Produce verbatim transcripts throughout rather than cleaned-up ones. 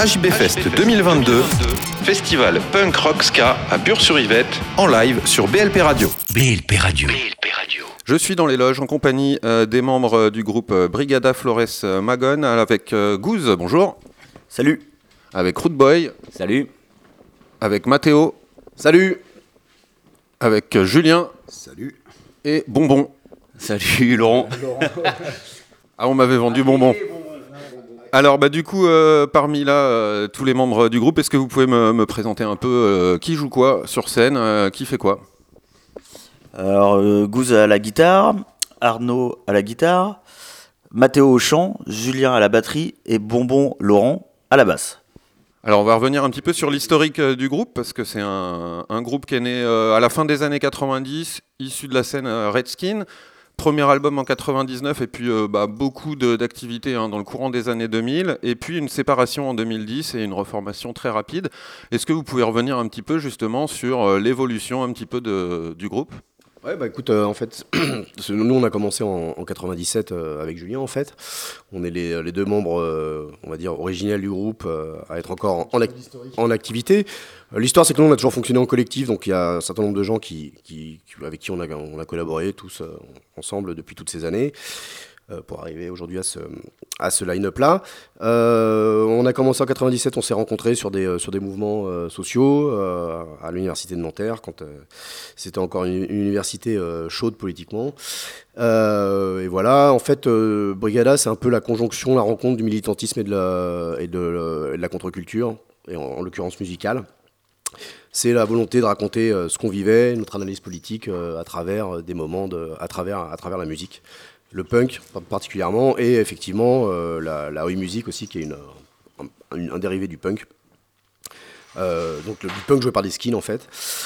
H B Fest deux mille vingt-deux, festival punk rock ska à Bure-sur-Yvette, en live sur B L P Radio. B L P Radio. B L P Radio. Je suis dans les loges en compagnie euh, des membres euh, du groupe euh, Brigada Flores euh, Magone avec euh, Goose, bonjour. Salut. Avec Root Boy. Salut. Avec Mathéo. Salut. Avec euh, Julien. Salut. Et Bonbon. Salut Laurent. Ah, on m'avait vendu Bonbon. Alors, bah, du coup, euh, parmi là, euh, tous les membres du groupe, est-ce que vous pouvez me, me présenter un peu euh, qui joue quoi sur scène, euh, qui fait quoi? Alors, euh, Gouze à la guitare, Arnaud à la guitare, Mathéo au chant, Julien à la batterie et Bonbon Laurent à la basse. Alors, on va revenir un petit peu sur l'historique euh, du groupe, parce que c'est un, un groupe qui est né euh, à la fin des années quatre-vingt-dix, issu de la scène euh, Redskin. Premier album en quatre-vingt-dix-neuf et puis euh, bah, beaucoup de, d'activités hein, dans le courant des années deux mille et puis une séparation en deux mille dix et une reformation très rapide. Est-ce que vous pouvez revenir un petit peu justement sur euh, l'évolution un petit peu de, du groupe ? Ouais, bah écoute, euh, en fait, nous on a commencé en, en quatre-vingt-dix-sept euh, avec Julien en fait. On est les, les deux membres, euh, on va dire, originels du groupe euh, à être encore en, en, ac- en activité. Euh, l'histoire c'est que nous on a toujours fonctionné en collectif, donc il y a un certain nombre de gens qui, qui, qui, avec qui on a, on a collaboré tous euh, ensemble depuis toutes ces années. Pour arriver aujourd'hui à ce, à ce line-up là. Euh, on a commencé en quatre-vingt-dix-sept, on s'est rencontrés sur des, sur des mouvements euh, sociaux euh, à l'université de Nanterre, quand euh, c'était encore une, une université euh, chaude politiquement. Euh, et voilà, en fait, euh, Brigada, c'est un peu la conjonction, la rencontre du militantisme et de la, et de, et de la contre-culture, et en, en l'occurrence musicale. C'est la volonté de raconter euh, ce qu'on vivait, notre analyse politique euh, à travers des moments, de, à, travers, à travers la musique. Le punk particulièrement, et effectivement euh, la, la oi music aussi, qui est une, un, un dérivé du punk. Euh, donc le du punk joué par des skins en fait.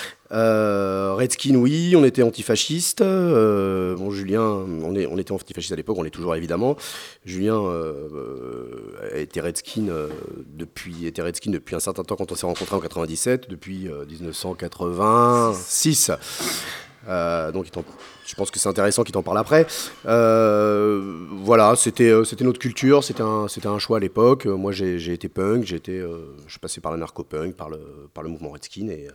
Euh, Redskin, oui, on était antifasciste. Euh, bon, Julien, on, est, on était antifasciste à l'époque, on l'est toujours évidemment. Julien euh, euh, était Redskin euh, depuis, était Redskin depuis un certain temps quand on s'est rencontrés en quatre-vingt-dix-sept, depuis euh, dix-neuf cent quatre-vingt-six. Euh, donc, je pense que c'est intéressant qu'il t'en parle après. Euh, voilà, c'était, c'était notre culture, c'était un, c'était un choix à l'époque. Moi, j'ai, j'ai été punk, j'ai été, euh, je suis passé par le narco-punk, par le, par le mouvement Redskin, et,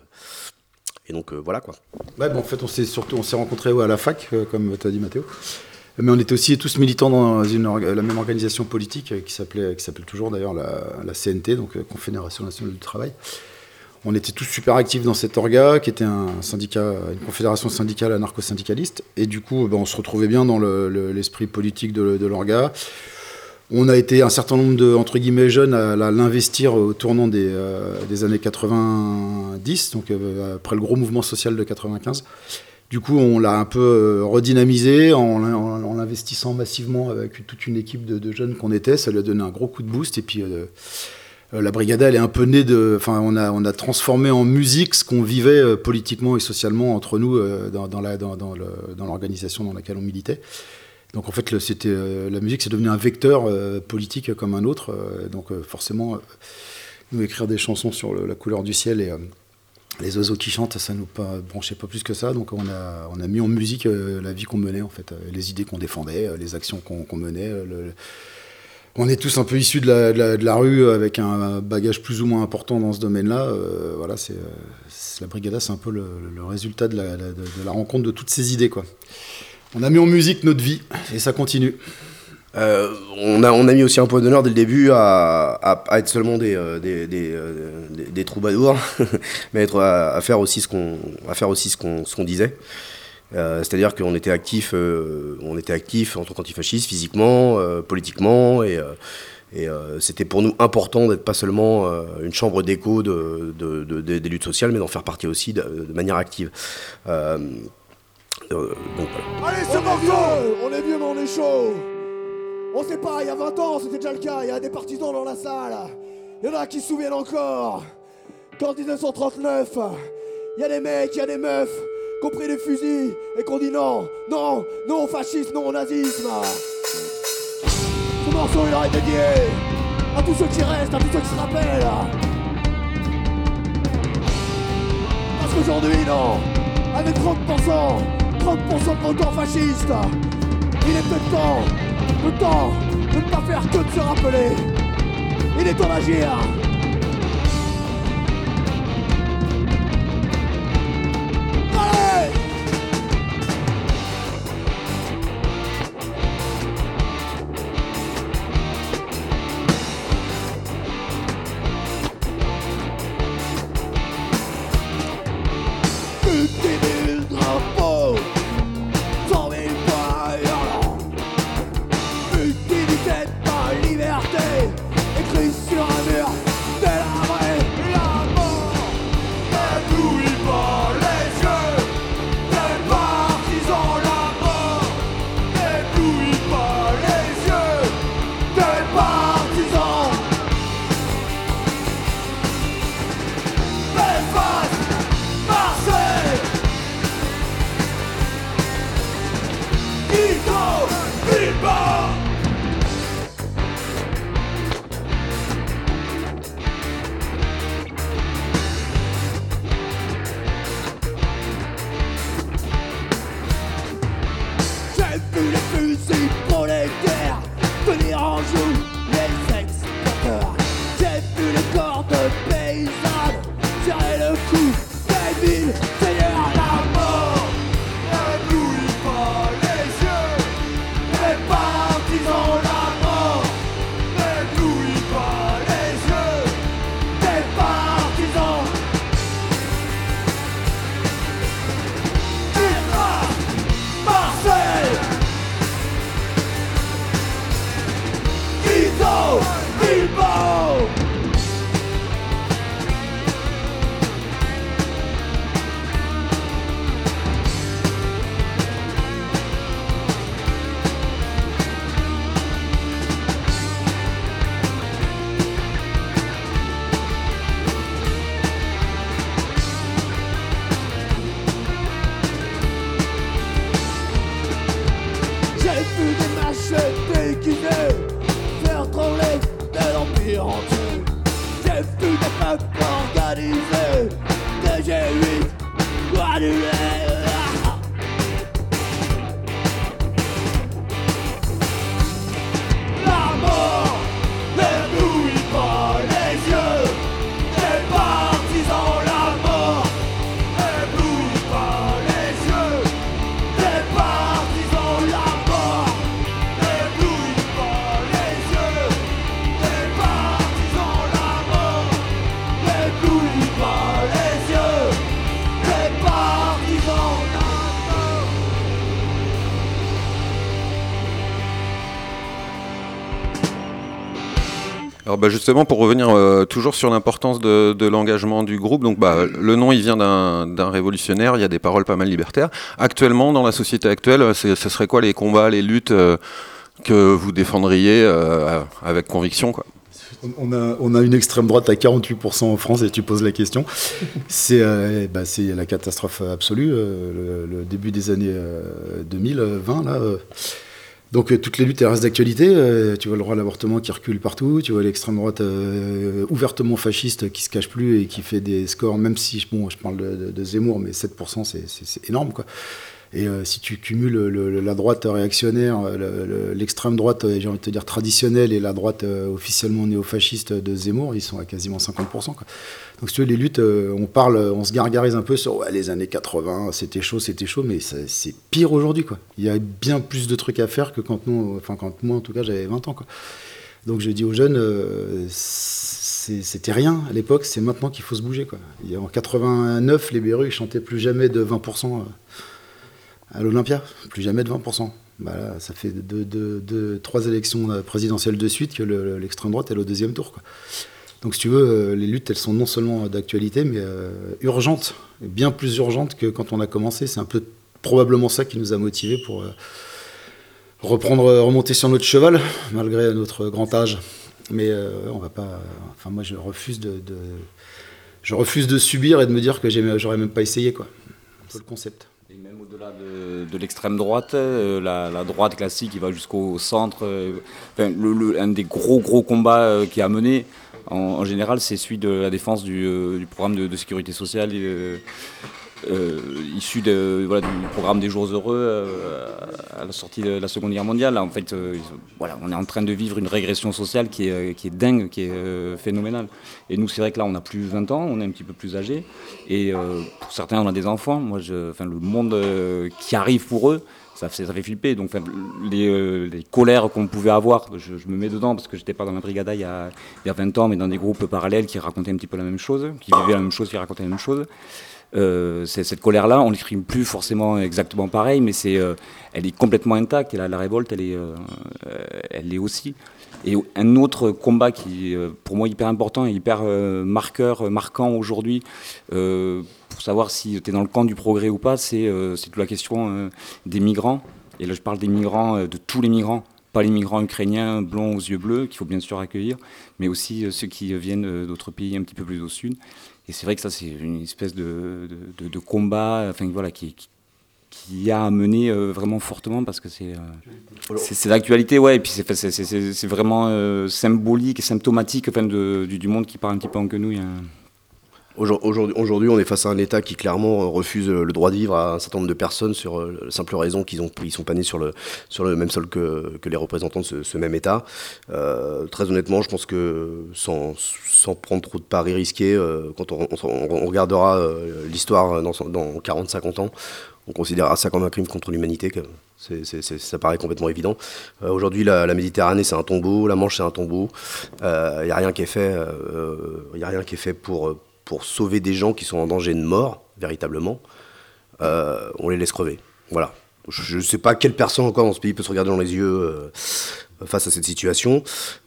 et donc euh, voilà quoi. Ouais, bon, en fait, on s'est surtout, on s'est rencontrés ouais, à la fac, euh, comme tu as dit, Mathéo. Mais on était aussi tous militants dans une, la même organisation politique euh, qui s'appelait, qui s'appelle toujours d'ailleurs la, la C N T, donc euh, Confédération Nationale du Travail. On était tous super actifs dans cet orga, qui était un syndicat, une confédération syndicale anarcho-syndicaliste. Et du coup, ben, on se retrouvait bien dans le, le, l'esprit politique de, de l'orga. On a été un certain nombre de, entre guillemets, jeunes à, à l'investir au tournant des, euh, des années quatre-vingt-dix, donc euh, après le gros mouvement social de quatre-vingt-quinze. Du coup, on l'a un peu euh, redynamisé en, en, en l'investissant massivement avec toute une équipe de, de jeunes qu'on était. Ça lui a donné un gros coup de boost. Et puis... Euh, La Brigada, elle est un peu née de... Enfin, on a, on a transformé en musique ce qu'on vivait euh, politiquement et socialement entre nous euh, dans, dans, la, dans, dans, le, dans l'organisation dans laquelle on militait. Donc, en fait, le, c'était, euh, la musique, c'est devenu un vecteur euh, politique comme un autre. Euh, donc, euh, forcément, euh, nous, écrire des chansons sur le, la couleur du ciel et euh, les oiseaux qui chantent, ça nous pas, branchait pas plus que ça. Donc, on a, on a mis en musique euh, la vie qu'on menait, en fait. Euh, les idées qu'on défendait, euh, les actions qu'on, qu'on menait, euh, le, le On est tous un peu issus de la, de, la, de la rue avec un bagage plus ou moins important dans ce domaine-là. Euh, voilà, c'est, c'est, la Brigada, c'est un peu le, le résultat de la, de, de la rencontre de toutes ces idées, quoi. On a mis en musique notre vie et ça continue. Euh, on, a, on a mis aussi un point d'honneur dès le début à, à, à être seulement des, des, des, des, des troubadours, mais être, à, à faire aussi ce qu'on, à faire aussi ce qu'on, ce qu'on disait. Euh, c'est-à-dire qu'on était actifs, euh, on était actifs en tant qu'antifascistes, physiquement, euh, politiquement, et, euh, et euh, c'était pour nous important d'être pas seulement euh, une chambre d'écho de, de, de, de, des luttes sociales, mais d'en faire partie aussi de, de manière active. Euh, euh, donc, voilà. Allez, c'est morceau, on est vieux mais on est chaud. On sait pas, il y a vingt ans, c'était déjà le cas, il y a des partisans dans la salle. Il y en a qui se souviennent encore qu'en dix-neuf cent trente-neuf, il y a des mecs, il y a des meufs qui ont pris des fusils et qu'on dit non, non, non au fascisme, non au nazisme. Ce morceau il est dédié à tous ceux qui restent, à tous ceux qui se rappellent. Parce qu'aujourd'hui, non, avec trente pour cent, trente pour cent de votants fascistes, il est peut-être temps, le temps de ne pas faire que de se rappeler. Il est temps d'agir. entier. Chef du peuple organisé, D G huit, annulé. La mort n'éblouit pas les yeux des partisans. La mort n'éblouit pas les yeux des partisans. La mort n'éblouit pas les yeux des partisans. La mort n'éblouit pas les yeux des partisans. Alors bah justement, pour revenir euh, toujours sur l'importance de, de l'engagement du groupe, donc bah, le nom il vient d'un, d'un révolutionnaire, il y a des paroles pas mal libertaires. Actuellement, dans la société actuelle, c'est, ce serait quoi les combats, les luttes euh, que vous défendriez euh, avec conviction, quoi? On a, on a une extrême droite à quarante-huit pour cent en France et tu poses la question. C'est, euh, bah, c'est la catastrophe absolue, euh, le, le début des années euh, deux mille vingt, là. Euh, Donc euh, toutes les luttes elles restent d'actualité, euh, tu vois le droit à l'avortement qui recule partout, tu vois l'extrême droite euh, ouvertement fasciste qui se cache plus et qui fait des scores, même si bon, je parle de, de, de Zemmour, mais sept pour cent c'est, c'est, c'est énorme, quoi. Et euh, si tu cumules le, le, la droite réactionnaire, le, le, l'extrême droite, j'ai envie de te dire traditionnelle, et la droite euh, officiellement néofasciste de Zemmour, ils sont à quasiment cinquante pour cent, quoi. Donc si tu veux, les luttes, euh, on parle, on se gargarise un peu sur ouais, les années quatre-vingts, c'était chaud, c'était chaud, mais ça, c'est pire aujourd'hui, quoi. Il y a bien plus de trucs à faire que quand nous, enfin quand moi en tout cas j'avais vingt ans, quoi. Donc je dis aux jeunes, euh, c'est, c'était rien à l'époque, c'est maintenant qu'il faut se bouger, quoi. Il y a, en quatre-vingt-neuf, les Berus, ils chantaient plus jamais de vingt pour cent à l'Olympia, plus jamais de vingt pour cent. Bah là, ça fait deux, deux, deux, trois élections présidentielles de suite que le, l'extrême droite est au deuxième tour, quoi. Donc si tu veux, les luttes, elles sont non seulement d'actualité, mais euh, urgentes, bien plus urgentes que quand on a commencé. C'est un peu probablement ça qui nous a motivés pour euh, reprendre, remonter sur notre cheval, malgré notre grand âge. Mais euh, on va pas. Enfin, moi, je refuse de, de, je refuse de subir et de me dire que j'ai, j'aurais même pas essayé, quoi. C'est le concept. Et même au-delà de, de l'extrême droite, euh, la, la droite classique qui va jusqu'au centre, euh, enfin, le, le, un des gros gros combats euh, qui a mené, en, en général, c'est celui de la défense du, euh, du programme de, de sécurité sociale euh, euh, issu de, voilà, du programme des Jours Heureux euh, à la sortie de la Seconde Guerre mondiale. Là, en fait, euh, voilà, on est en train de vivre une régression sociale qui est, qui est dingue, qui est euh, phénoménale. Et nous, c'est vrai que là, on a plus vingt ans, on est un petit peu plus âgés. Et euh, pour certains, on a des enfants. Moi, je, enfin, le monde euh, qui arrive pour eux, ça fait, ça fait flipper. Donc, enfin, les, euh, les colères qu'on pouvait avoir, je, je me mets dedans parce que j'étais pas dans la brigada il y, a, il y a vingt ans, mais dans des groupes parallèles qui racontaient un petit peu la même chose, qui vivaient la même chose, qui racontaient la même chose. Euh, c'est, cette colère-là, on l'exprime plus forcément exactement pareil, mais c'est, euh, elle est complètement intacte. Et la, la révolte, elle est, euh, elle est aussi. Et un autre combat qui, euh, pour moi, hyper important et hyper euh, marqueur, marquant aujourd'hui, euh, pour savoir si tu es dans le camp du progrès ou pas, c'est, euh, c'est toute la question euh, des migrants. Et là, je parle des migrants, euh, de tous les migrants. Pas les migrants ukrainiens blonds aux yeux bleus, qu'il faut bien sûr accueillir, mais aussi euh, ceux qui viennent euh, d'autres pays un petit peu plus au sud. Et c'est vrai que ça, c'est une espèce de, de, de, de combat, enfin, voilà, qui, qui, qui a amené euh, vraiment fortement, parce que c'est, euh, c'est, c'est l'actualité, ouais, et puis c'est, c'est, c'est, c'est, c'est vraiment euh, symbolique et symptomatique, enfin, de, du, du monde qui part un petit peu en quenouille. Hein. Aujourd'hui, aujourd'hui, on est face à un État qui clairement refuse le droit de vivre à un certain nombre de personnes sur la simple raison qu'ils ont, ils sont pas nés sur le, sur le même sol que, que les représentants de ce, ce même État. Euh, très honnêtement, je pense que sans, sans prendre trop de paris risqués, euh, quand on, on, on regardera euh, l'histoire dans, dans quarante à cinquante ans, on considérera ça comme un crime contre l'humanité. Que c'est, c'est, c'est, ça paraît complètement évident. Euh, aujourd'hui, la, la Méditerranée, c'est un tombeau, la Manche, c'est un tombeau. Il euh, n'y a rien qui est fait. Il euh, y a rien qui est fait pour pour sauver des gens qui sont en danger de mort, véritablement. Euh, on les laisse crever. Voilà. Je ne sais pas quelle personne encore dans ce pays peut se regarder dans les yeux euh, face à cette situation.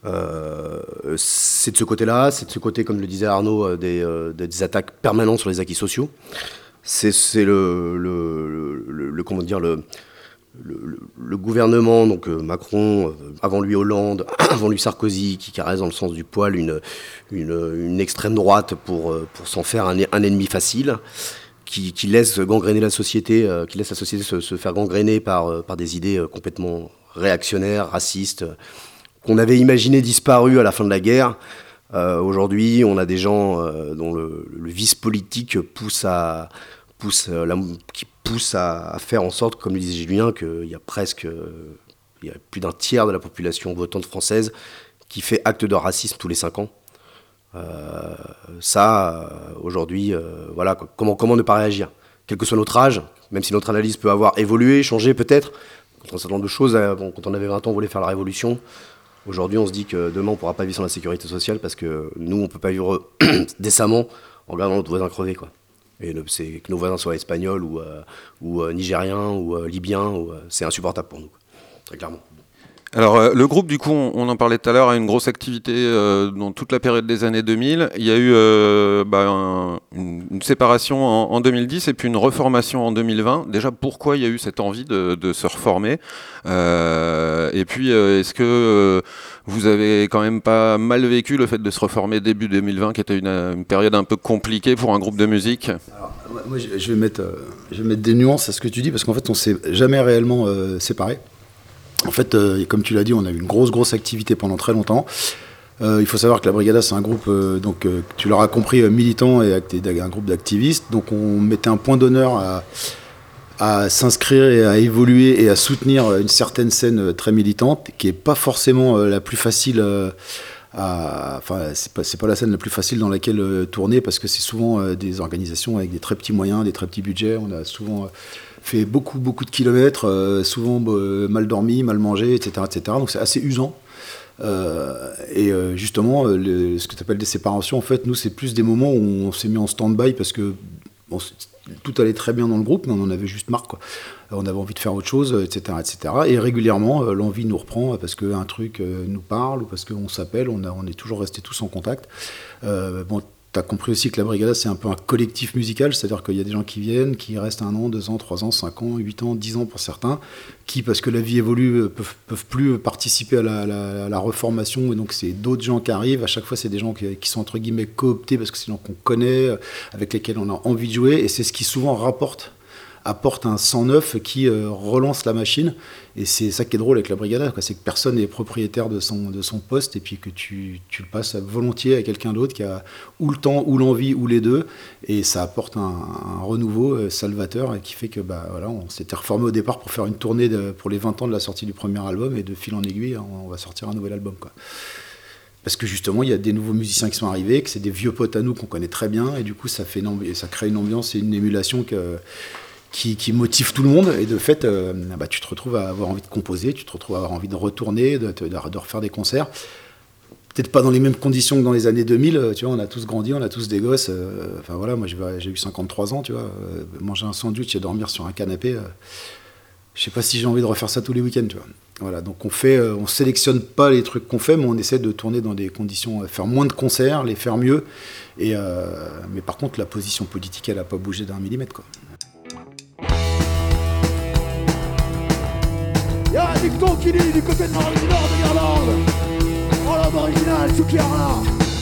Euh, c'est de ce côté-là, c'est de ce côté, comme le disait Arnaud, des, euh, des attaques permanentes sur les acquis sociaux. C'est, c'est le, le, le, le, comment dire, le, le, le, le gouvernement, donc euh, Macron, euh, avant lui Hollande, avant lui Sarkozy, qui caresse dans le sens du poil une, une, une extrême droite pour, pour s'en faire un, un ennemi facile, qui, qui laisse gangréner la société, euh, qui laisse la société se, se faire gangréner par, par des idées complètement réactionnaires, racistes, qu'on avait imaginé disparus à la fin de la guerre. Euh, aujourd'hui, on a des gens euh, dont le, le vice politique pousse à, pousse, euh, la, qui pousse à, à faire en sorte, comme le disait Julien, qu'il y a presque euh, il y a plus d'un tiers de la population votante française qui fait acte de racisme tous les cinq ans. Euh, ça, euh, aujourd'hui, euh, voilà, comment, comment ne pas réagir ? Quel que soit notre âge, même si notre analyse peut avoir évolué, changé peut-être, quand un certain nombre de choses, euh, bon, quand on avait vingt ans, on voulait faire la révolution. Aujourd'hui, on se dit que demain, on ne pourra pas vivre sans la sécurité sociale parce que nous, on ne peut pas vivre décemment en regardant notre voisin crever, quoi. Et le, c'est, que nos voisins soient espagnols ou, euh, ou euh, nigériens ou euh, libyens, ou, euh, c'est insupportable pour nous, quoi. Très clairement. Alors euh, le groupe, du coup, on, on en parlait tout à l'heure, a une grosse activité euh, dans toute la période des années deux mille. Il y a eu euh, bah, un, une, une séparation en, en deux mille dix et puis une reformation en deux mille vingt. Déjà, pourquoi il y a eu cette envie de, de se reformer euh, Et puis, euh, est-ce que euh, vous avez quand même pas mal vécu le fait de se reformer début deux mille vingt, qui était une, une période un peu compliquée pour un groupe de musique ? Alors, moi, je vais, mettre, je vais mettre des nuances à ce que tu dis, parce qu'en fait, on ne s'est jamais réellement euh, séparés. En fait, euh, comme tu l'as dit, on a eu une grosse, grosse activité pendant très longtemps. Euh, il faut savoir que la Brigada, c'est un groupe, euh, donc, euh, tu l'auras compris, euh, militant et un groupe d'activistes. Donc on mettait un point d'honneur à, à s'inscrire et à évoluer et à soutenir une certaine scène très militante, qui n'est pas forcément euh, la plus facile euh, à... Enfin, c'est pas, c'est pas la scène la plus facile dans laquelle euh, tourner, parce que c'est souvent euh, des organisations avec des très petits moyens, des très petits budgets. On a souvent... Euh, fait beaucoup, beaucoup de kilomètres, euh, souvent euh, mal dormi, mal mangé, et cetera, et cetera. Donc c'est assez usant. Euh, et euh, justement, euh, le, ce que tu appelles des séparations, en fait, nous, c'est plus des moments où on s'est mis en stand-by parce que bon, tout allait très bien dans le groupe, mais on en avait juste marre, quoi. On avait envie de faire autre chose, et cetera, et cetera. Et régulièrement, euh, l'envie nous reprend parce qu'un truc euh, nous parle ou parce qu'on s'appelle. On, a, on est toujours restés tous en contact. Euh, bon, tu as compris aussi que la Brigada, c'est un peu un collectif musical, c'est-à-dire qu'il y a des gens qui viennent, qui restent un an, deux ans, trois ans, cinq ans, huit ans, dix ans pour certains, qui, parce que la vie évolue, peuvent, peuvent plus participer à la, la, à la reformation, et donc c'est d'autres gens qui arrivent. À chaque fois, c'est des gens qui, qui sont entre guillemets cooptés, parce que c'est des gens qu'on connaît, avec lesquels on a envie de jouer, et c'est ce qui souvent rapporte apporte un sang neuf qui euh, relance la machine. Et c'est ça qui est drôle avec la Brigada, quoi. C'est que personne n'est propriétaire de son, de son poste, et puis que tu, tu le passes volontiers à quelqu'un d'autre qui a ou le temps, ou l'envie, ou les deux, et ça apporte un, un renouveau euh, salvateur, et qui fait que bah, voilà, on s'était reformé au départ pour faire une tournée de, pour les vingt ans de la sortie du premier album, et de fil en aiguille, on, on va sortir un nouvel album, quoi. Parce que justement, il y a des nouveaux musiciens qui sont arrivés, que c'est des vieux potes à nous qu'on connaît très bien, et du coup, ça, fait une ambi- ça crée une ambiance et une émulation que... Qui, qui motive tout le monde, et de fait, euh, bah, tu te retrouves à avoir envie de composer, tu te retrouves à avoir envie de retourner, de, de, de refaire des concerts. Peut-être pas dans les mêmes conditions que dans les années deux mille, tu vois, on a tous grandi, on a tous des gosses. Euh, enfin voilà, moi j'ai, j'ai eu cinquante-trois ans, tu vois, euh, manger un sandwich et dormir sur un canapé, euh, je sais pas si j'ai envie de refaire ça tous les week-ends, tu vois. Voilà, donc on fait, euh, on sélectionne pas les trucs qu'on fait, mais on essaie de tourner dans des conditions, euh, faire moins de concerts, les faire mieux. Et, euh, mais par contre, la position politique, elle a pas bougé d'un millimètre, quoi. Y'a un dicton qui dit du côté de nord du nord de l'Irlande, en langue originale, Chukiara.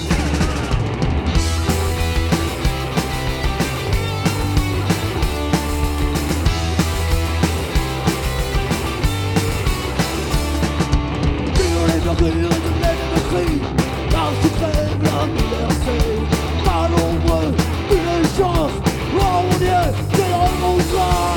Sur les murmures et de plaines de cris, par suprême l'homme universel, par l'ombre d'une chance, oh mon Dieu, c'est remontant.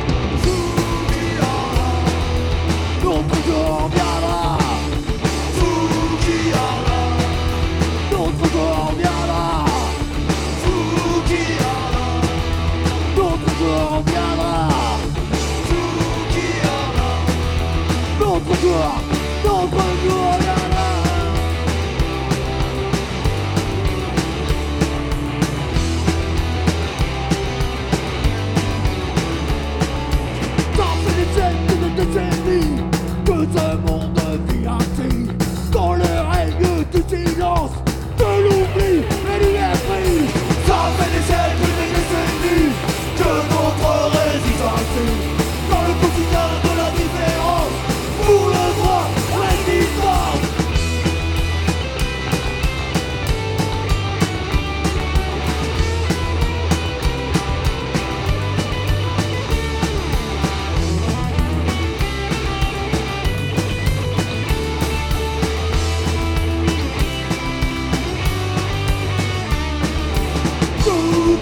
Notre jour viendra.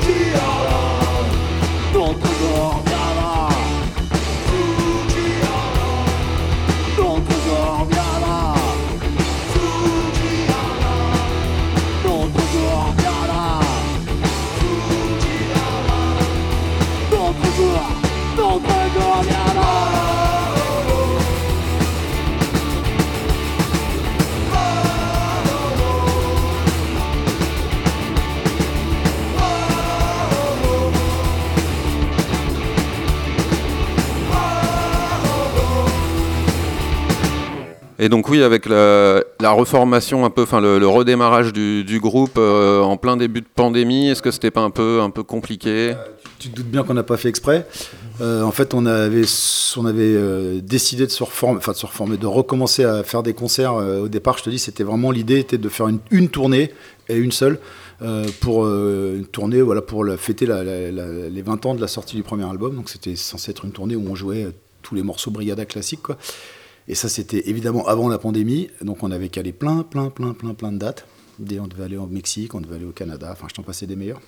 Et donc oui, avec la, la reformation un peu, enfin le, le redémarrage du, du groupe euh, en plein début de pandémie, est-ce que c'était pas un peu, un peu compliqué ? Tu te doutes bien qu'on n'a pas fait exprès. Euh, en fait, on avait, on avait euh, décidé de se reformer, enfin de se reformer, de recommencer à faire des concerts. Euh, au départ, je te dis, c'était vraiment l'idée, était de faire une, une tournée et une seule euh, pour euh, une tournée, voilà, pour la, fêter la, la, la, les vingt ans de la sortie du premier album. Donc c'était censé être une tournée où on jouait tous les morceaux Brigada classiques, quoi. Et ça, c'était évidemment avant la pandémie. Donc, on avait calé plein, plein, plein, plein, plein de dates. On devait aller au Mexique, on devait aller au Canada. Enfin, je t'en passais des meilleurs.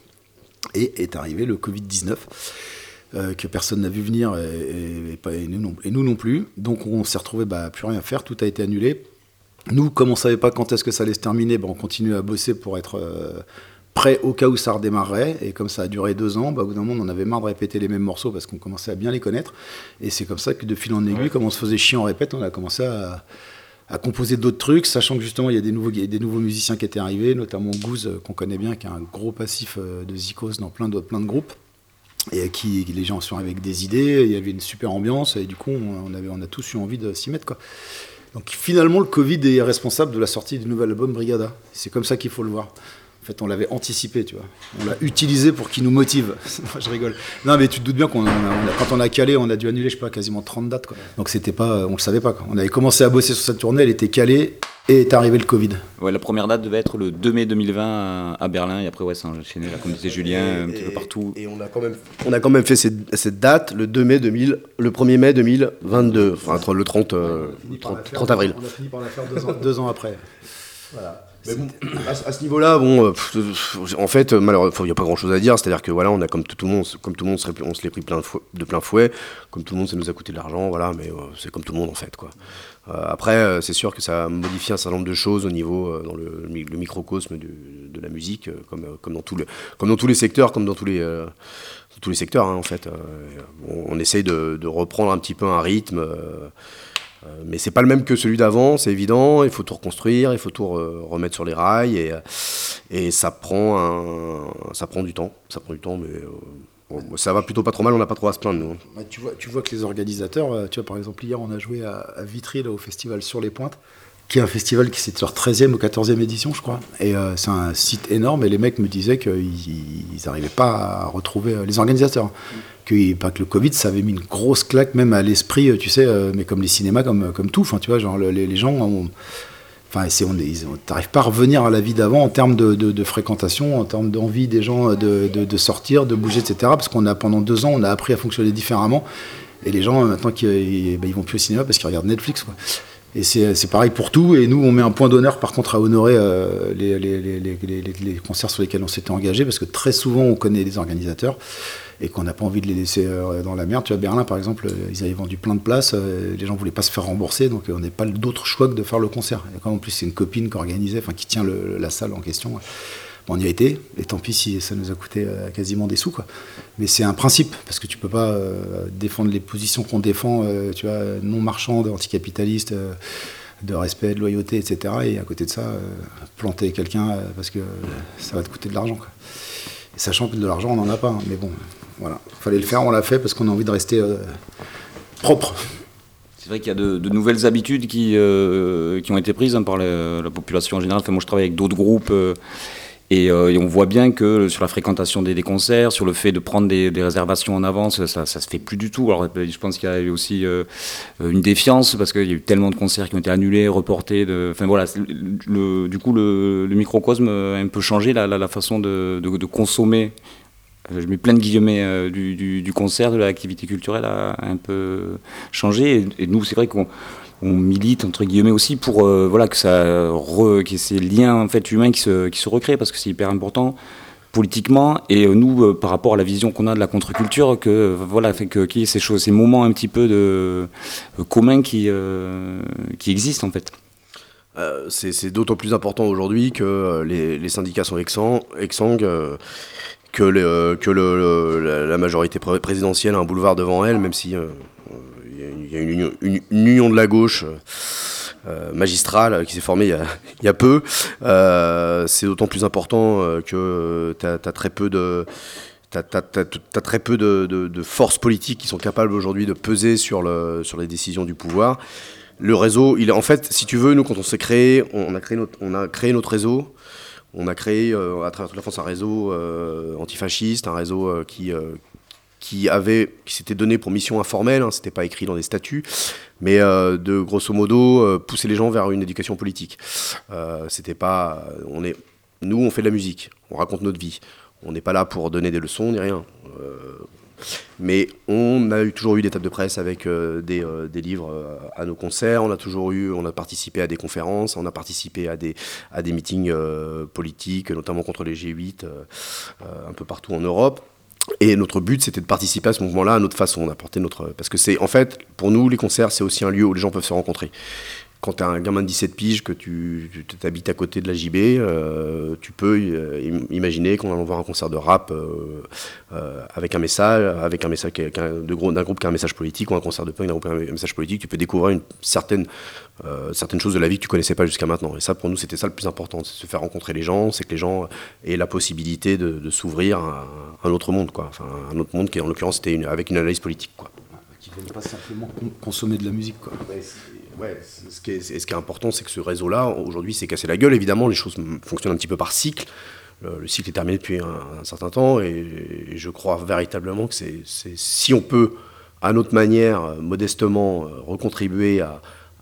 Et est arrivé le covid dix-neuf, euh, que personne n'a vu venir, et, et, et, pas, et, nous, non, et nous non plus. Donc, on s'est retrouvés, bah, plus rien à faire. Tout a été annulé. Nous, comme on ne savait pas quand est-ce que ça allait se terminer, bah, on continuait à bosser pour être euh, prêt au cas où ça redémarrerait. Et comme ça a duré deux ans, bah, au bout d'un moment, on en avait marre de répéter les mêmes morceaux parce qu'on commençait à bien les connaître. Et c'est comme ça que de fil en aiguille, ouais. Comme on se faisait chier en répète, on a commencé à, à composer d'autres trucs, sachant que justement, il y a des nouveaux, il y a des nouveaux musiciens qui étaient arrivés, notamment Goose, euh, qu'on connaît bien, qui a un gros passif euh, de Zikos dans plein, plein de groupes. Et qui, les gens sont avec des idées, il y avait une super ambiance, et du coup, on, on, avait, on a tous eu envie de s'y mettre, quoi. Donc finalement, le Covid est responsable de la sortie du nouvel album Brigada. C'est comme ça qu'il faut le voir. En fait, on l'avait anticipé, tu vois. On l'a utilisé pour qu'il nous motive. Je rigole. Non, mais tu te doutes bien qu'on a, on a, quand on a calé, on a dû annuler, je sais pas, quasiment trente dates, quoi. Donc c'était pas, on le savait pas, quoi. On avait commencé à bosser sur cette tournée, elle était calée, et est arrivé le Covid. Ouais, la première date devait être le deux mai deux mille vingt à Berlin, et après, ouais, ça a enchaîné, là, comme disait Julien, et, un petit et, peu partout. Et on a quand même, on a quand même fait cette, cette date le deux mai deux mille, le premier mai deux mille vingt-deux, enfin le trente, euh, trente, trente avril. On a fini par la faire deux ans, deux ans après. Voilà. Mais bon, à, à ce niveau-là, bon, euh, en fait, malheureusement, il n'y a pas grand-chose à dire. C'est-à-dire que voilà, on a comme tout, tout le monde, comme tout le monde, on se l'est pris plein de, fouet, de plein fouet. Comme tout le monde, ça nous a coûté de l'argent, voilà. Mais euh, c'est comme tout le monde en fait, quoi. Euh, après, euh, c'est sûr que ça a modifié un certain nombre de choses au niveau euh, dans le, le microcosme de, de la musique, euh, comme, euh, comme dans tout le, comme dans tous les secteurs, comme dans tous les, euh, tous les secteurs, hein, en fait. Euh, on, on essaye de, de reprendre un petit peu un rythme. Euh, Mais c'est pas le même que celui d'avant, c'est évident. Il faut tout reconstruire, il faut tout re- remettre sur les rails, et, et ça prend un, ça prend du temps. Ça prend du temps, mais euh, bon, ça va plutôt pas trop mal. On n'a pas trop à se plaindre, nous. Bah, tu vois, tu vois que les organisateurs, tu vois, par exemple, hier, on a joué à, à Vitry, là, au festival Sur les Pointes, qui est un festival qui c'est leur treizième ou quatorzième édition, je crois. Et euh, c'est un site énorme. Et les mecs me disaient qu'ils n'arrivaient pas à retrouver euh, les organisateurs. Que, pas que le Covid, ça avait mis une grosse claque même à l'esprit, tu sais, euh, mais comme les cinémas, comme, comme tout. Enfin, tu vois, genre, les, les gens, on, enfin, c'est, on, ils n'arrivent pas à revenir à la vie d'avant en termes de, de, de fréquentation, en termes d'envie des gens de, de, de sortir, de bouger, et cetera. Parce qu'on a, pendant deux ans, on a appris à fonctionner différemment. Et les gens, maintenant, ils, ben, ils vont plus au cinéma parce qu'ils regardent Netflix, quoi. Et c'est, c'est pareil pour tout. Et nous, on met un point d'honneur, par contre, à honorer euh, les, les, les, les, les, les concerts sur lesquels on s'était engagé, parce que très souvent, on connaît les organisateurs et qu'on n'a pas envie de les laisser euh, dans la merde. Tu vois, Berlin, par exemple, ils avaient vendu plein de places. Euh, les gens ne voulaient pas se faire rembourser, donc on n'a pas d'autre choix que de faire le concert. Et quand en plus, c'est une copine qui organisait, enfin, qui tient le, la salle en question. Bon, on y a été, et tant pis si ça nous a coûté euh, quasiment des sous, quoi. Mais c'est un principe, parce que tu peux pas euh, défendre les positions qu'on défend, euh, tu vois, non marchandes, anticapitalistes, euh, de respect, de loyauté, et cetera. Et à côté de ça, euh, planter quelqu'un euh, parce que euh, ça va te coûter de l'argent, quoi. Et sachant que de l'argent, on n'en a pas, hein, mais bon, voilà. Fallait le faire, on l'a fait parce qu'on a envie de rester euh, propre. C'est vrai qu'il y a de, de nouvelles habitudes qui, euh, qui ont été prises hein, par la, la population en général. Enfin, moi, je travaille avec d'autres groupes. Euh, Et, euh, et on voit bien que sur la fréquentation des, des concerts, sur le fait de prendre des, des réservations en avance, ça, ça se fait plus du tout. Alors je pense qu'il y a eu aussi euh, une défiance parce qu'il y a eu tellement de concerts qui ont été annulés, reportés. De, enfin voilà, le, du coup le, le microcosme a un peu changé la, la, la façon de, de, de consommer. Je mets plein de guillemets euh, du, du, du concert, de l'activité culturelle a un peu changé. Et, et nous, c'est vrai qu'on on milite entre guillemets aussi pour euh, voilà que ça re, qu'il y ait ces liens en fait humains qui se qui se recréent parce que c'est hyper important politiquement, et euh, nous, euh, par rapport à la vision qu'on a de la contre-culture, que euh, voilà, fait que qu'il y ait ces choses, ces moments un petit peu de euh, communs qui euh, qui existent en fait. Euh, c'est, c'est d'autant plus important aujourd'hui que euh, les, les syndicats sont exsangues, exsangues euh, que, le, euh, que le, le, la, la majorité pré- présidentielle a un boulevard devant elle, même si il euh, y, y a une union, une, une union de la gauche euh, magistrale qui s'est formée il y a, y a peu. Euh, c'est d'autant plus important euh, que tu as très peu de... T'as, t'as, t'as, t'as très peu de, de, de forces politiques qui sont capables aujourd'hui de peser sur, le, sur les décisions du pouvoir. Le réseau, il est, en fait, si tu veux, nous, quand on s'est créé, on a créé notre, on a créé notre réseau. On a créé euh, à travers toute la France un réseau euh, antifasciste, un réseau euh, qui, euh, qui, avait, qui s'était donné pour mission informelle, hein, c'était pas écrit dans des statuts, mais euh, de grosso modo euh, pousser les gens vers une éducation politique. Euh, c'était pas, on est, nous, on fait de la musique, on raconte notre vie. On n'est pas là pour donner des leçons ni rien. Euh, mais on a eu, toujours eu des tables de presse avec euh, des, euh, des livres euh, à nos concerts. On a toujours eu, on a participé à des conférences, on a participé à des, à des meetings euh, politiques, notamment contre les G huit, euh, euh, un peu partout en Europe. Et notre but, c'était de participer à ce mouvement-là à notre façon, d'apporter notre... Parce que c'est, en fait, pour nous, les concerts, c'est aussi un lieu où les gens peuvent se rencontrer. Quand tu as un gamin de dix-sept piges, que tu, tu habites à côté de la J B, euh, tu peux euh, imaginer qu'on allant voir un concert de rap euh, euh, avec un message, avec un message qui est, de gros, d'un groupe qui a un message politique, ou un concert de punk d'un groupe qui a un message politique, tu peux découvrir une certaine, euh, certaines choses de la vie que tu connaissais pas jusqu'à maintenant. Et ça, pour nous, c'était ça le plus important, c'est se faire rencontrer les gens, c'est que les gens aient la possibilité de, de s'ouvrir à un autre monde, quoi. Enfin, un autre monde qui, en l'occurrence, était une, avec une analyse politique, quoi. Qui ne viennent pas simplement consommer de la musique, quoi. Ouais, Ouais, ce qui, est, ce qui est important, c'est que ce réseau-là, aujourd'hui, s'est cassé la gueule. Évidemment, les choses fonctionnent un petit peu par cycle. Le, le cycle est terminé depuis un, un certain temps, et, et je crois véritablement que c'est, c'est, si on peut, à notre manière, modestement, recontribuer à,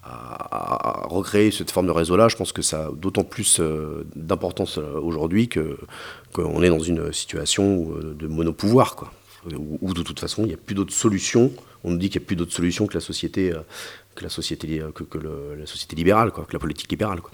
à, à recréer cette forme de réseau-là, je pense que ça a d'autant plus euh, d'importance aujourd'hui que, qu'on est dans une situation où, de monopouvoir, quoi. Où, où de toute façon, il n'y a plus d'autres solutions. On nous dit qu'il n'y a plus d'autres solutions que la société... Euh, que la société, que, que le, la société libérale, quoi, que la politique libérale, quoi.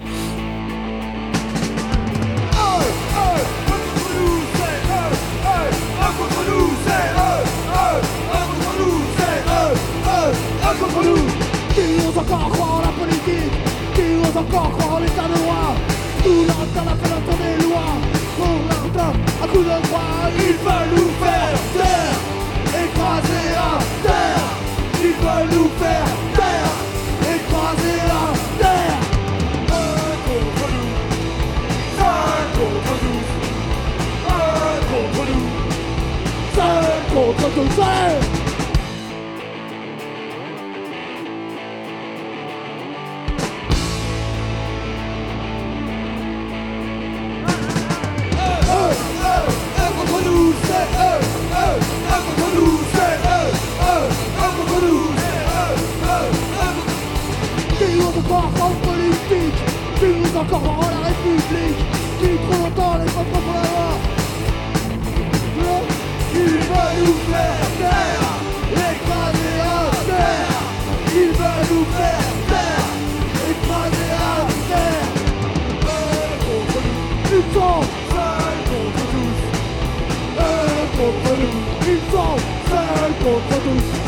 Qui ose encore croire en la politique? Qui ose encore croire en l'état de droit? Tout l'entend appelle à tourner les lois. On l'entend à coups de droit. Ils veulent nous faire taire, écraser à terre. Ils veulent nous faire taire, écraser à terre. Un contre nous, cinq contre nous, un contre nous, cinq contre tous. En politique, qui nous encore en la République, qui trop longtemps les contre pour la loi. Ils veulent nous faire taire, écraser à terre. Ils veulent nous faire taire, écraser à terre. Un contre nous, ils sont seuls contre tous. Un contre nous, ils sont seuls contre tous.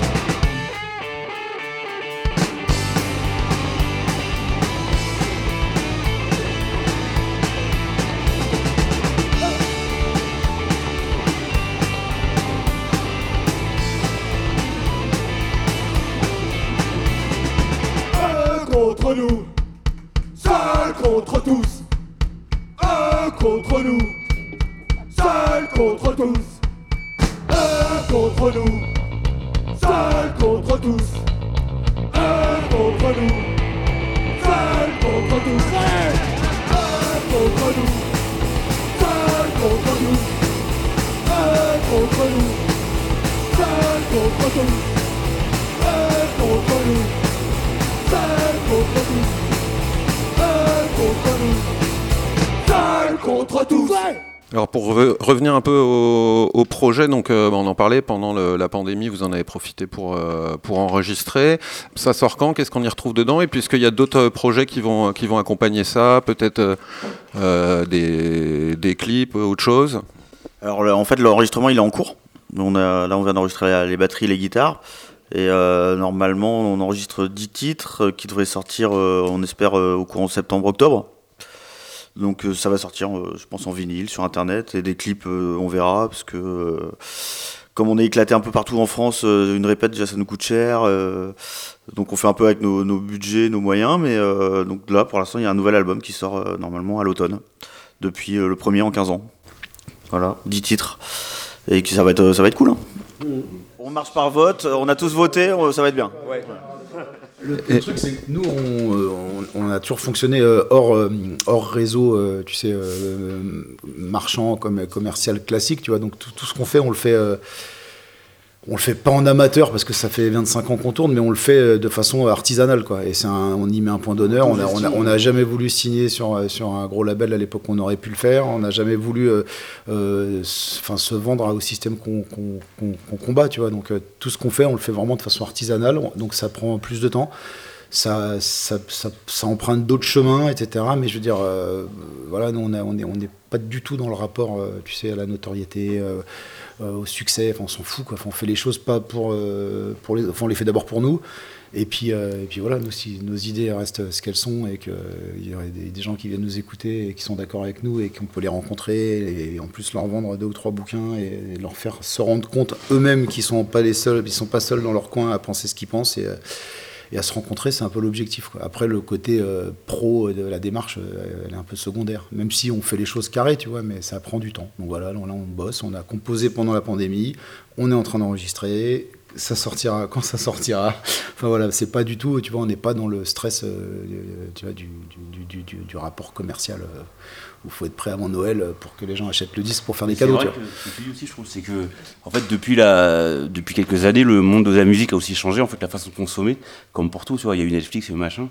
Contre nous, seul contre tous. Un contre nous, seul contre tous. Un contre nous, seul contre tous. Un contre nous, seul contre tous. Un contre nous, seul contre tous. Un contre nous, seul contre tous. Un contre nous. Seul contre tous, seul contre nous, seul contre tous. Alors pour re- revenir un peu au, au projet, donc euh, on en parlait pendant le, la pandémie, vous en avez profité pour euh, pour enregistrer. Ça sort quand? Qu'est-ce qu'on y retrouve dedans? Et puisqu'il y a d'autres projets qui vont qui vont accompagner ça, peut-être euh, euh, des des clip, autre chose? Alors là, en fait, l'enregistrement il est en cours. On a, là, on vient d'enregistrer les batteries, les guitares. Et euh, normalement, on enregistre dix titres qui devraient sortir, euh, on espère, euh, au courant septembre-octobre. Donc euh, ça va sortir, euh, je pense, en vinyle, sur Internet. Et des clips, euh, on verra, parce que euh, comme on est éclaté un peu partout en France, euh, une répète, déjà, ça nous coûte cher. Euh, donc on fait un peu avec nos, nos budgets, nos moyens. Mais euh, donc là, pour l'instant, il y a un nouvel album qui sort euh, normalement à l'automne, depuis euh, le premier en quinze ans. Voilà, dix titres. Et que ça va être, ça va être cool. Hein. Mmh. On marche par vote, on a tous voté, on, ça va être bien. Ouais. Le, le truc, c'est que nous, on, on, on a toujours fonctionné hors, hors réseau, tu sais, euh, marchand, comme commercial classique, tu vois. Donc tout, tout ce qu'on fait, on le fait, euh, on le fait pas en amateur parce que ça fait vingt-cinq ans qu'on tourne, mais on le fait de façon artisanale, quoi. Et c'est un, on y met un point d'honneur. On a, on a, on a jamais voulu signer sur, sur un gros label à l'époque. On aurait pu le faire. On n'a jamais voulu, euh, euh, enfin, se vendre au système qu'on, qu'on, qu'on, qu'on combat, tu vois. Donc euh, tout ce qu'on fait, on le fait vraiment de façon artisanale. Donc ça prend plus de temps. Ça, ça, ça, ça emprunte d'autres chemins, et cetera. Mais je veux dire, euh, voilà, nous, on n'est on est, on est pas du tout dans le rapport, euh, tu sais, à la notoriété. Euh, Euh, au succès, enfin, on s'en fout, quoi. Enfin, on fait les choses pas pour, euh, pour les, enfin, on les fait d'abord pour nous, et puis, euh, et puis voilà, nous, si nos idées restent ce qu'elles sont, et qu'il y aurait des, des gens qui viennent nous écouter et qui sont d'accord avec nous, et qu'on peut les rencontrer, et en plus leur vendre deux ou trois bouquins, et, et leur faire se rendre compte eux-mêmes qu'ils sont pas les seuls, ils sont pas seuls dans leur coin à penser ce qu'ils pensent, et, et à se rencontrer, c'est un peu l'objectif, quoi. Après, le côté euh, pro de la démarche, euh, elle est un peu secondaire, même si on fait les choses carrées, tu vois, mais ça prend du temps. Donc voilà, là on bosse, on a composé pendant la pandémie, on est en train d'enregistrer, ça sortira quand ça sortira. Enfin voilà, c'est pas du tout, tu vois, on n'est pas dans le stress, euh, tu vois, du, du, du, du, du rapport commercial euh, où il faut être prêt avant Noël pour que les gens achètent le disque pour faire des cadeaux. C'est vrai que ce que tu dis aussi, je trouve, c'est que en fait, depuis, la, depuis quelques années, le monde de la musique a aussi changé, en fait, la façon de consommer, comme pour tout, tu vois, il y a eu Netflix et machin.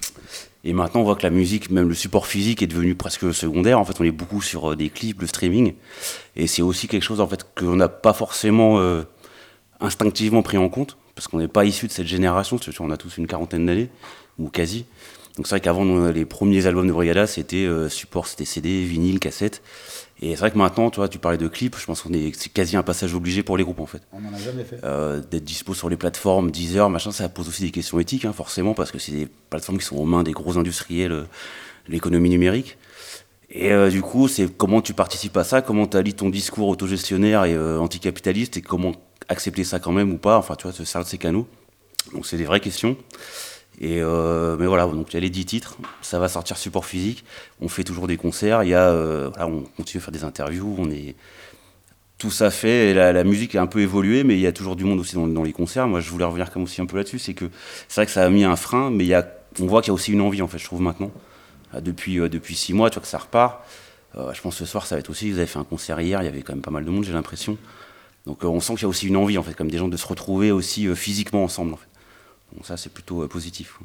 Et maintenant, on voit que la musique, même le support physique, est devenu presque secondaire. En fait, on est beaucoup sur des clips, le streaming. Et c'est aussi quelque chose, en fait, qu'on n'a pas forcément euh, instinctivement pris en compte, parce qu'on n'est pas issu de cette génération. Tu vois, on a tous une quarantaine d'années, ou quasi. Donc c'est vrai qu'avant, nous, les premiers albums de Brigada, c'était euh, support, c'était C D, vinyle, cassette. Et c'est vrai que maintenant, tu vois, tu parlais de clips, je pense qu'on est, c'est quasi un passage obligé pour les groupes, en fait. On n'en a jamais fait. Euh, d'être dispo sur les plateformes, Deezer, machin, ça pose aussi des questions éthiques, hein, forcément, parce que c'est des plateformes qui sont aux mains des gros industriels, euh, l'économie numérique. Et euh, du coup, c'est comment tu participes à ça, comment tu allies ton discours autogestionnaire et euh, anticapitaliste, et comment accepter ça quand même ou pas, enfin, tu vois, se servir de ces canaux. Donc c'est des vraies questions. Et euh, mais voilà, donc il y a les dix titres, ça va sortir support physique, on fait toujours des concerts, il y a, euh, voilà, on continue à faire des interviews, on est... tout ça fait, et la, la musique a un peu évolué, mais il y a toujours du monde aussi dans, dans les concerts. Moi je voulais revenir comme aussi un peu là-dessus, c'est que c'est vrai que ça a mis un frein, mais il y a, on voit qu'il y a aussi une envie en fait, je trouve maintenant, depuis, euh, depuis six mois, tu vois que ça repart. Euh, je pense que ce soir ça va être aussi, vous avez fait un concert hier, il y avait quand même pas mal de monde, j'ai l'impression. Donc euh, on sent qu'il y a aussi une envie en fait, comme des gens de se retrouver aussi euh, physiquement ensemble en fait. Donc ça, c'est plutôt euh, positif.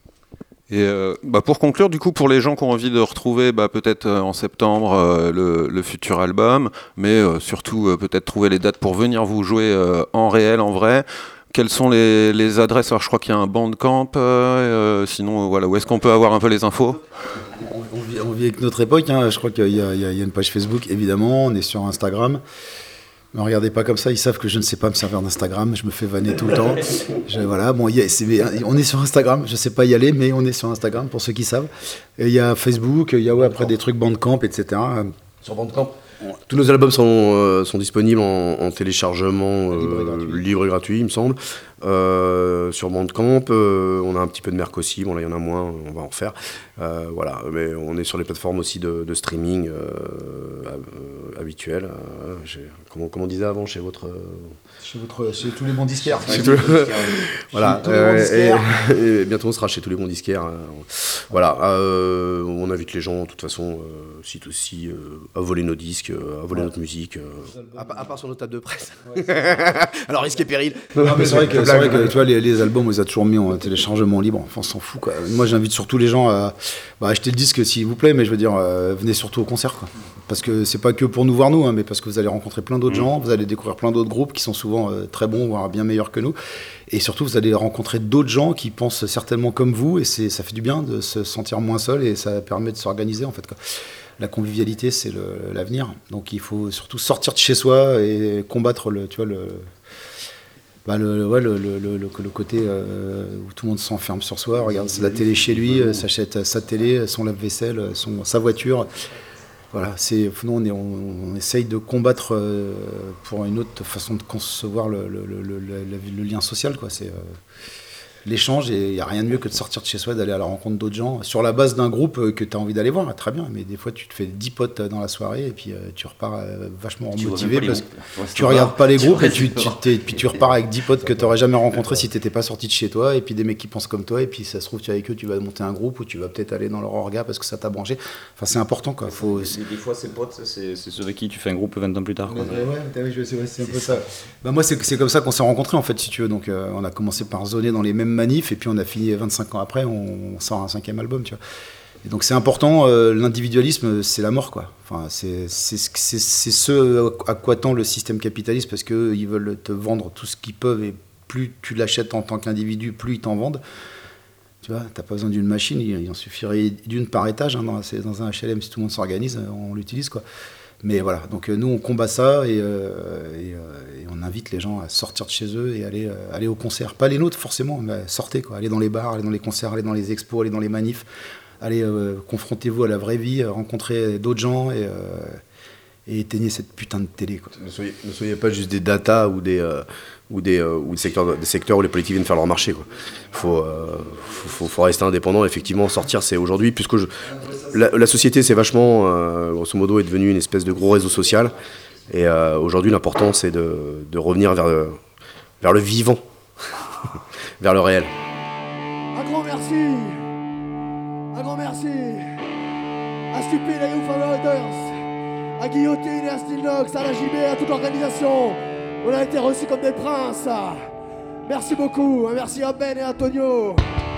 Et euh, bah pour conclure, du coup, pour les gens qui ont envie de retrouver bah, peut-être euh, en septembre euh, le, le futur album, mais euh, surtout euh, peut-être trouver les dates pour venir vous jouer euh, en réel, en vrai, quelles sont les, les adresses? Alors, je crois qu'il y a un Bandcamp, euh, euh, sinon, euh, voilà, où est-ce qu'on peut avoir un peu les infos? on, on, vit, on vit avec notre époque, hein. Je crois qu'il y a, il y a, il y a une page Facebook, évidemment, on est sur Instagram. Ne regardez pas comme ça, ils savent que je ne sais pas me servir d'Instagram, je me fais vanner tout le temps. Je, voilà, bon, y a, c'est, on est sur Instagram, je ne sais pas y aller, mais on est sur Instagram pour ceux qui savent. Il y a Facebook, il y a ouais, après des trucs Bandcamp, et cetera. Sur Bandcamp, tous nos albums sont, euh, sont disponibles en, en téléchargement euh, libre, et gratuit. libre et gratuit, il me semble. Euh, sur Bandcamp, euh, on a un petit peu de merc aussi, bon là il y en a moins, on va en refaire. Euh, voilà, mais on est sur les plateformes aussi de, de streaming euh, euh, habituelles. Euh, comment, comment on disait avant chez votre... Euh... Chez, votre, chez tous les bons disquaires. Chez tout... voilà, chez euh, disquaires. Et, et bientôt on sera chez tous les bons disquaires. Euh, voilà, euh, on invite les gens, de toute façon, euh, site aussi, euh, à voler nos disques, à voler ouais. notre musique, euh, à, à part sur nos tables de presse. Ouais, alors risque et péril. Non, mais c'est vrai que, c'est vrai que tu vois, les, les albums, on les a toujours mis en téléchargement libre. Enfin, on s'en fout, quoi. Moi, j'invite surtout les gens à bah, acheter le disque, s'il vous plaît, mais je veux dire, euh, venez surtout au concert, quoi. Parce que c'est pas que pour nous voir nous, hein, mais parce que vous allez rencontrer plein d'autres mmh. gens, vous allez découvrir plein d'autres groupes qui sont souvent euh, très bons, voire bien meilleurs que nous. Et surtout, vous allez rencontrer d'autres gens qui pensent certainement comme vous, et c'est, ça fait du bien de se sentir moins seul, et ça permet de s'organiser, en fait, quoi. la convivialité, c'est le, l'avenir. Donc il faut surtout sortir de chez soi et combattre le, tu vois, le, bah le, ouais, le, le, le, le côté euh, où tout le monde s'enferme sur soi, regarde la télé chez lui, euh, s'achète sa télé, son lave-vaisselle, son, sa voiture. Voilà, c'est, nous on, est, on, on essaye de combattre euh, pour une autre façon de concevoir le, le, le, le, le, le lien social, quoi. C'est euh, l'échange, et il n'y a rien de mieux que de sortir de chez soi, d'aller à la rencontre d'autres gens, sur la base d'un groupe que tu as envie d'aller voir, très bien, mais des fois tu te fais dix potes dans la soirée, et puis euh, tu repars euh, vachement tu motivé, parce que tu regardes pas les groupes, et tu, tu, et puis tu repars avec dix potes que tu n'aurais jamais rencontrés si tu n'étais pas sorti de chez toi, et puis des mecs qui pensent comme toi, et puis ça se trouve, tu es avec eux, tu vas monter un groupe, ou tu vas peut-être aller dans leur orga parce que ça t'a branché. Enfin, c'est important, quoi. Faut... Des, des fois, ces potes, c'est, c'est ceux avec qui tu fais un groupe vingt ans plus tard, quoi. Ouais, ouais, ouais, c'est, c'est un peu ça. Bah, moi, c'est, c'est comme ça qu'on s'est rencontrés, en fait, si tu veux. Donc, euh, on a commencé par zoner dans les mêmes manifs, et puis on a fini vingt-cinq ans après, on sort un cinquième album, tu vois. Et donc c'est important, euh, l'individualisme, c'est la mort, quoi. Enfin, c'est, c'est, c'est, c'est ce à quoi tend le système capitaliste, parce qu'ils veulent te vendre tout ce qu'ils peuvent, et plus tu l'achètes en tant qu'individu, plus ils t'en vendent. Tu vois, t'as pas besoin d'une machine, il en suffirait d'une par étage, hein, dans, dans un H L M, si tout le monde s'organise, on l'utilise, quoi. Mais voilà, donc euh, nous on combat ça, et, euh, et, euh, et on invite les gens à sortir de chez eux et aller, euh, aller au concert. Pas les nôtres forcément, mais sortez, quoi. Allez dans les bars, allez dans les concerts, allez dans les expos, allez dans les manifs, allez euh, confrontez-vous à la vraie vie, rencontrez d'autres gens, et, euh, et éteignez cette putain de télé, quoi. Ne soyez, ne soyez pas juste des data ou des, euh, ou des, euh, ou des, secteurs, des secteurs où les politiques viennent faire leur marché, quoi. Faut, euh, faut, faut, faut rester indépendant, effectivement, sortir, c'est aujourd'hui, puisque je, la, la société, c'est vachement, euh, grosso modo, est devenue une espèce de gros réseau social, et euh, aujourd'hui, l'important, c'est de, de revenir vers le, vers le vivant, vers le réel. Un grand merci, un grand merci à Stupid et You Favorite, à Guillotine et à Stilnox, à la J B, à toute l'organisation. On a été reçus comme des princes. Merci beaucoup. Merci à Ben et à Antonio.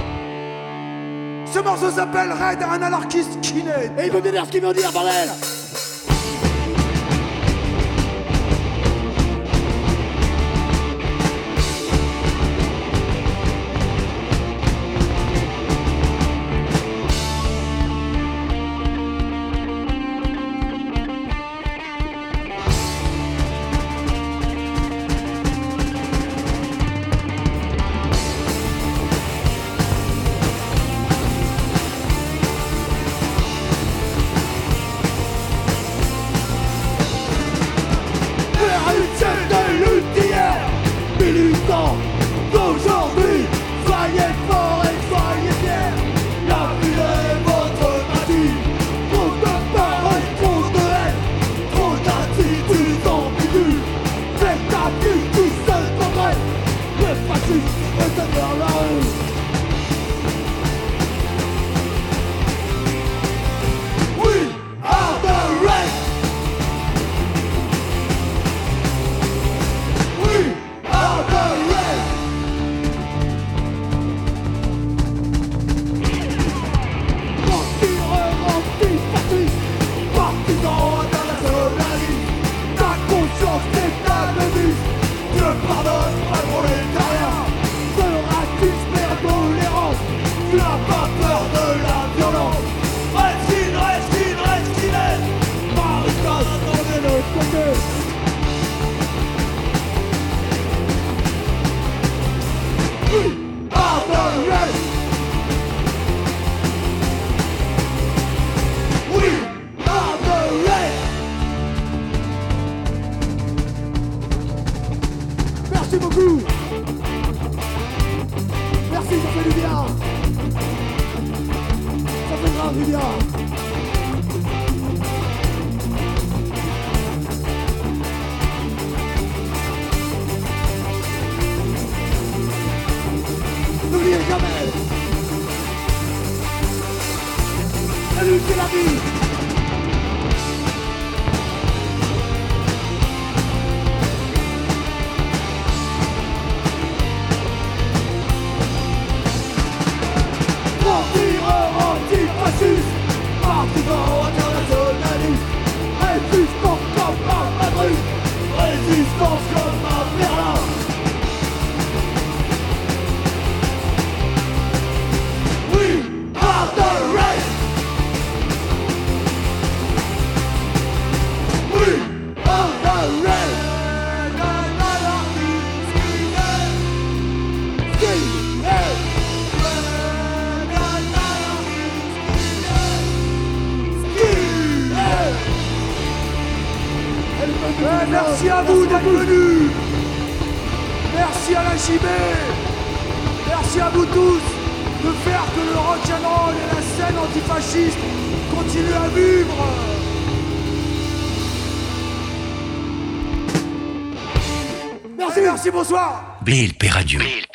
Ce morceau s'appelle Raid, un anarchiste qui naît. Et il veut bien dire ce qu'il veut dire, bordel. Ouais, merci à vous d'être venus. Merci à la J B. Merci à vous tous de faire que le rock'n'roll et la scène antifasciste continuent à vivre. Merci, merci, bonsoir. Blé, le P Radio.